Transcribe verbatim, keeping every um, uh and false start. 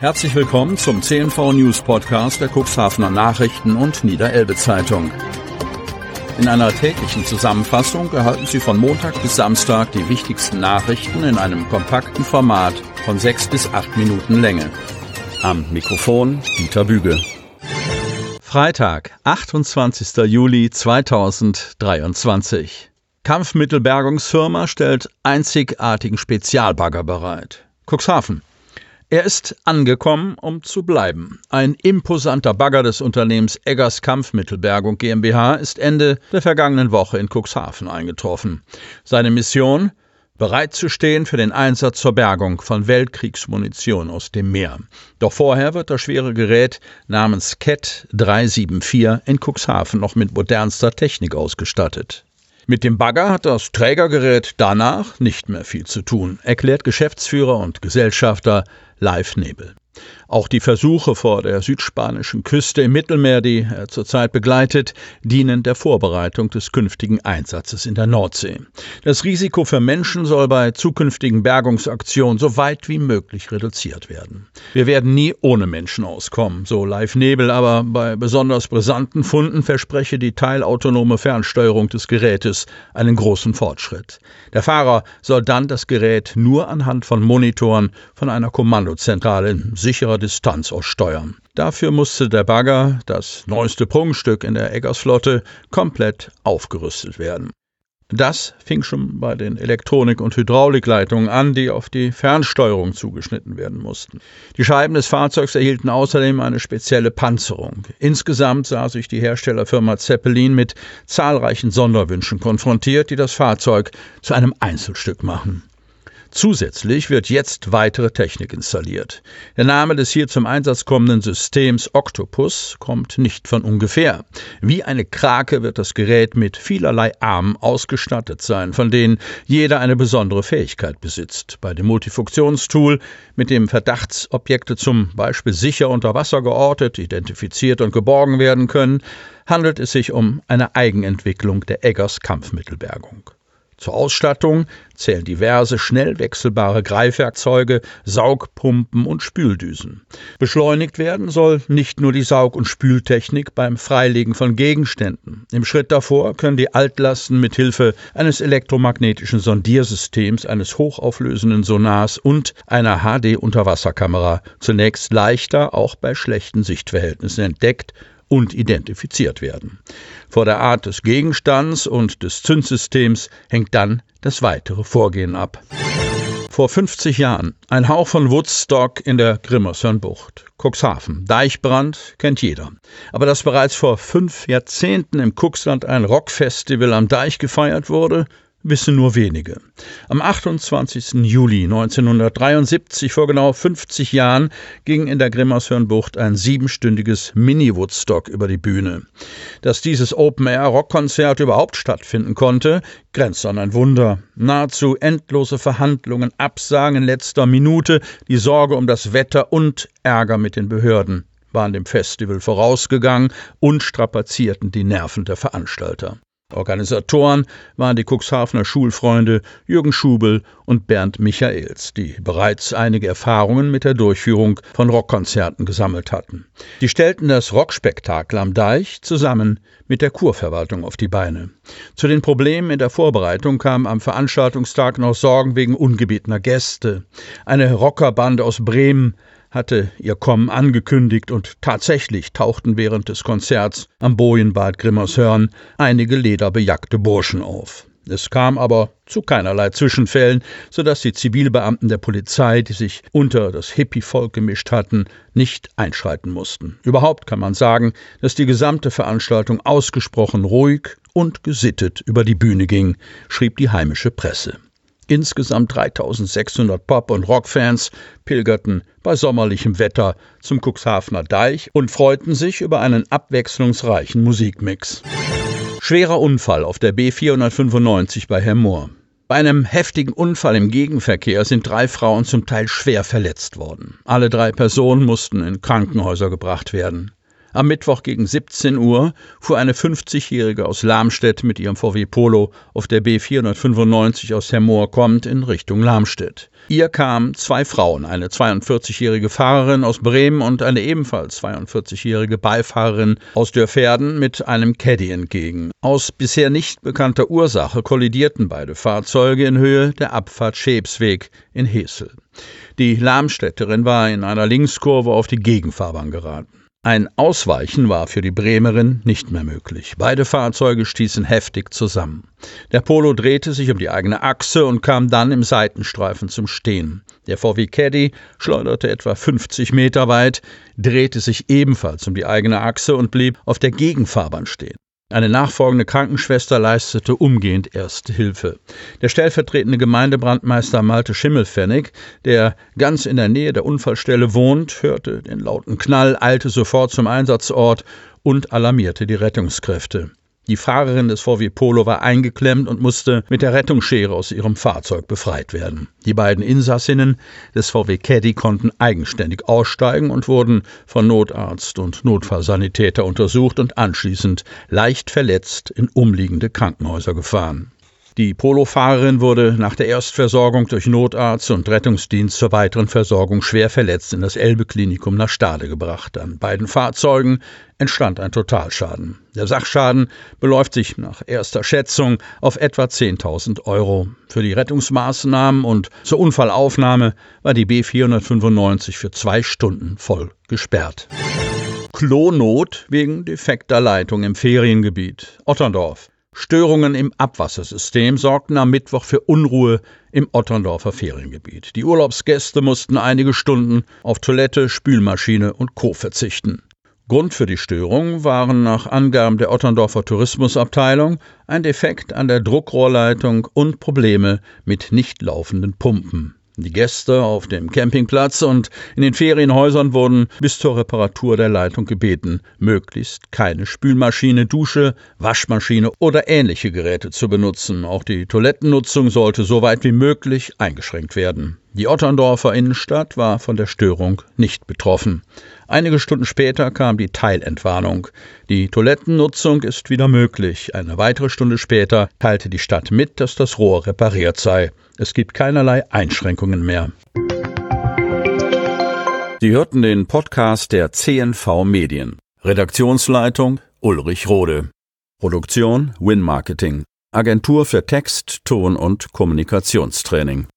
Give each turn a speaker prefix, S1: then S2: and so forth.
S1: Herzlich willkommen zum C N V News Podcast der Cuxhavener Nachrichten und Niederelbe Zeitung. In einer täglichen Zusammenfassung erhalten Sie von Montag bis Samstag die wichtigsten Nachrichten in einem kompakten Format von sechs bis acht Minuten Länge. Am Mikrofon Dieter Büge. Freitag, achtundzwanzigster Juli zweitausenddreiundzwanzig. Kampfmittelbergungsfirma stellt einzigartigen Spezialbagger bereit. Cuxhaven. Er ist angekommen, um zu bleiben. Ein imposanter Bagger des Unternehmens Eggers Kampfmittelbergung GmbH ist Ende der vergangenen Woche in Cuxhaven eingetroffen. Seine Mission? Bereit zu stehen für den Einsatz zur Bergung von Weltkriegsmunition aus dem Meer. Doch vorher wird das schwere Gerät namens C E T drei sieben vier in Cuxhaven noch mit modernster Technik ausgestattet. Mit dem Bagger hat das Trägergerät danach nicht mehr viel zu tun, erklärt Geschäftsführer und Gesellschafter Leif Nebel. Auch die Versuche vor der südspanischen Küste im Mittelmeer, die er zurzeit begleitet, dienen der Vorbereitung des künftigen Einsatzes in der Nordsee. Das Risiko für Menschen soll bei zukünftigen Bergungsaktionen so weit wie möglich reduziert werden. Wir werden nie ohne Menschen auskommen, so Leif Nebel, aber bei besonders brisanten Funden verspreche die teilautonome Fernsteuerung des Gerätes einen großen Fortschritt. Der Fahrer soll dann das Gerät nur anhand von Monitoren von einer Kommandozentrale in sicherer Distanz aus steuern. Dafür musste der Bagger, das neueste Prunkstück in der Eggers-Flotte, komplett aufgerüstet werden. Das fing schon bei den Elektronik- und Hydraulikleitungen an, die auf die Fernsteuerung zugeschnitten werden mussten. Die Scheiben des Fahrzeugs erhielten außerdem eine spezielle Panzerung. Insgesamt sah sich die Herstellerfirma Zeppelin mit zahlreichen Sonderwünschen konfrontiert, die das Fahrzeug zu einem Einzelstück machen. Zusätzlich wird jetzt weitere Technik installiert. Der Name des hier zum Einsatz kommenden Systems Octopus kommt nicht von ungefähr. Wie eine Krake wird das Gerät mit vielerlei Armen ausgestattet sein, von denen jeder eine besondere Fähigkeit besitzt. Bei dem Multifunktionstool, mit dem Verdachtsobjekte zum Beispiel sicher unter Wasser geortet, identifiziert und geborgen werden können, handelt es sich um eine Eigenentwicklung der Eggers Kampfmittelbergung. Zur Ausstattung zählen diverse schnell wechselbare Greifwerkzeuge, Saugpumpen und Spüldüsen. Beschleunigt werden soll nicht nur die Saug- und Spültechnik beim Freilegen von Gegenständen. Im Schritt davor können die Altlasten mit Hilfe eines elektromagnetischen Sondiersystems, eines hochauflösenden Sonars und einer H D-Unterwasserkamera zunächst leichter auch bei schlechten Sichtverhältnissen entdeckt und identifiziert werden. Vor der Art des Gegenstands und des Zündsystems hängt dann das weitere Vorgehen ab. Vor fünfzig Jahren, ein Hauch von Woodstock in der Grimmershörnbucht. Cuxhaven, Deichbrand kennt jeder. Aber dass bereits vor fünf Jahrzehnten im Cuxland ein Rockfestival am Deich gefeiert wurde, wissen nur wenige. Am achtundzwanzigsten Juli neunzehnhundertdreiundsiebzig, vor genau fünfzig Jahren, ging in der Grimmershörnbucht ein siebenstündiges Mini-Woodstock über die Bühne. Dass dieses Open-Air-Rockkonzert überhaupt stattfinden konnte, grenzt an ein Wunder. Nahezu endlose Verhandlungen, Absagen in letzter Minute, die Sorge um das Wetter und Ärger mit den Behörden waren dem Festival vorausgegangen und strapazierten die Nerven der Veranstalter. Organisatoren waren die Cuxhavener Schulfreunde Jürgen Schubel und Bernd Michaels, die bereits einige Erfahrungen mit der Durchführung von Rockkonzerten gesammelt hatten. Die stellten das Rockspektakel am Deich zusammen mit der Kurverwaltung auf die Beine. Zu den Problemen in der Vorbereitung kamen am Veranstaltungstag noch Sorgen wegen ungebetener Gäste. Eine Rockerbande aus Bremen hatte ihr Kommen angekündigt und tatsächlich tauchten während des Konzerts am Bojenbad Grimmershörn einige lederbejackte Burschen auf. Es kam aber zu keinerlei Zwischenfällen, sodass die Zivilbeamten der Polizei, die sich unter das Hippie-Volk gemischt hatten, nicht einschreiten mussten. Überhaupt kann man sagen, dass die gesamte Veranstaltung ausgesprochen ruhig und gesittet über die Bühne ging, schrieb die heimische Presse. Insgesamt dreitausendsechshundert Pop- und Rockfans pilgerten bei sommerlichem Wetter zum Cuxhavener Deich und freuten sich über einen abwechslungsreichen Musikmix. Schwerer Unfall auf der B vierhundertfünfundneunzig bei Hermoor. Bei einem heftigen Unfall im Gegenverkehr sind drei Frauen zum Teil schwer verletzt worden. Alle drei Personen mussten in Krankenhäuser gebracht werden. Am Mittwoch gegen siebzehn Uhr fuhr eine fünfzigjährige aus Lamstedt mit ihrem V W Polo auf der B vierhundertfünfundneunzig aus Hermoor kommend in Richtung Lamstedt. Ihr kamen zwei Frauen, eine zweiundvierzigjährige Fahrerin aus Bremen und eine ebenfalls zweiundvierzigjährige Beifahrerin aus Dörverden mit einem Caddy entgegen. Aus bisher nicht bekannter Ursache kollidierten beide Fahrzeuge in Höhe der Abfahrt Schäpsweg in Hesel. Die Lamstädterin war in einer Linkskurve auf die Gegenfahrbahn geraten. Ein Ausweichen war für die Bremerin nicht mehr möglich. Beide Fahrzeuge stießen heftig zusammen. Der Polo drehte sich um die eigene Achse und kam dann im Seitenstreifen zum Stehen. Der V W Caddy schleuderte etwa fünfzig Meter weit, drehte sich ebenfalls um die eigene Achse und blieb auf der Gegenfahrbahn stehen. Eine nachfolgende Krankenschwester leistete umgehend Erste Hilfe. Der stellvertretende Gemeindebrandmeister Malte Schimmelpfennig, der ganz in der Nähe der Unfallstelle wohnt, hörte den lauten Knall, eilte sofort zum Einsatzort und alarmierte die Rettungskräfte. Die Fahrerin des V W Polo war eingeklemmt und musste mit der Rettungsschere aus ihrem Fahrzeug befreit werden. Die beiden Insassinnen des V W Caddy konnten eigenständig aussteigen und wurden von Notarzt und Notfallsanitäter untersucht und anschließend leicht verletzt in umliegende Krankenhäuser gefahren. Die Polofahrerin wurde nach der Erstversorgung durch Notarzt und Rettungsdienst zur weiteren Versorgung schwer verletzt in das Elbe-Klinikum nach Stade gebracht. An beiden Fahrzeugen entstand ein Totalschaden. Der Sachschaden beläuft sich nach erster Schätzung auf etwa zehntausend Euro. Für die Rettungsmaßnahmen und zur Unfallaufnahme war die B vierhundertfünfundneunzig für zwei Stunden voll gesperrt. Klonot wegen defekter Leitung im Feriengebiet Otterndorf. Störungen im Abwassersystem sorgten am Mittwoch für Unruhe im Otterndorfer Feriengebiet. Die Urlaubsgäste mussten einige Stunden auf Toilette, Spülmaschine und Co. verzichten. Grund für die Störung waren nach Angaben der Otterndorfer Tourismusabteilung ein Defekt an der Druckrohrleitung und Probleme mit nicht laufenden Pumpen. Die Gäste auf dem Campingplatz und in den Ferienhäusern wurden bis zur Reparatur der Leitung gebeten, möglichst keine Spülmaschine, Dusche, Waschmaschine oder ähnliche Geräte zu benutzen. Auch die Toilettennutzung sollte so weit wie möglich eingeschränkt werden. Die Otterndorfer Innenstadt war von der Störung nicht betroffen. Einige Stunden später kam die Teilentwarnung. Die Toilettennutzung ist wieder möglich. Eine weitere Stunde später teilte die Stadt mit, dass das Rohr repariert sei. Es gibt keinerlei Einschränkungen mehr. Sie hörten den Podcast der C N V Medien. Redaktionsleitung Ulrich Rode. Produktion Win Marketing. Agentur für Text, Ton und Kommunikationstraining.